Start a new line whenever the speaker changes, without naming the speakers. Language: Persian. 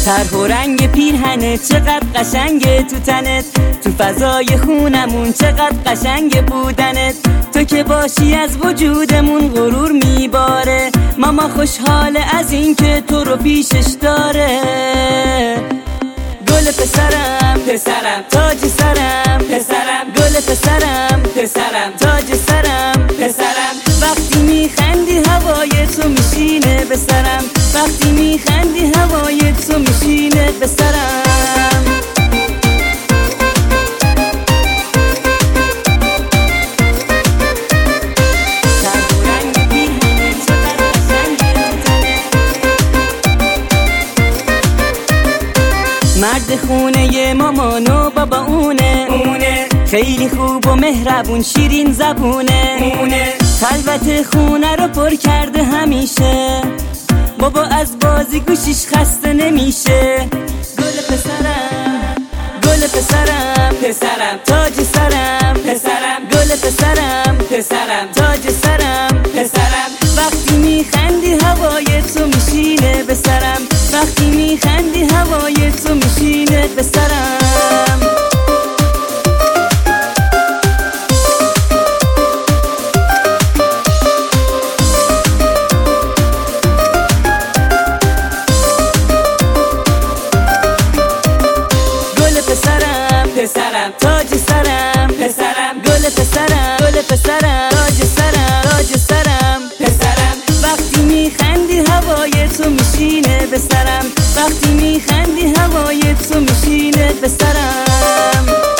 طرح و رنگ پیرهنت چقدر قشنگه تو تنت، تو فضای خونمون چقدر قشنگ بودنت. تو که باشی از وجودمون غرور میباره، ماما خوشحاله از این که تو رو پیشش داره. گل پسرم پسرم تاج سرم پسرم، گل پسرم پسرم تاج سرم پسرم. وقتی میخندی هوای تو میشینه به سرم، وقتی میخندی هوای تو میشینه به سرم. مرد خونه مامان و بابا اونه، خیلی خوب و مهربون شیرین زبونه. خلوت خونه رو پر کرده همیشه، بابا از بازی گوشیش خسته نمیشه. گل پسرم گل پسرم پسرم تاج سرم پسرم، گل پسرم پسرم تاج سرم پسرم. وقتی میخندی هوای تو میشینه به سرم، وقتی میخندی هوای تو میشینه به سرم. پسرم تاج سرم پسرم، گل پسرم گل پسرم تاج سرم تاج سرم پسرم. وقتی میخندی هوای تو میشینه به سرم، وقتی میخندی هوای تو میشینه به سرم.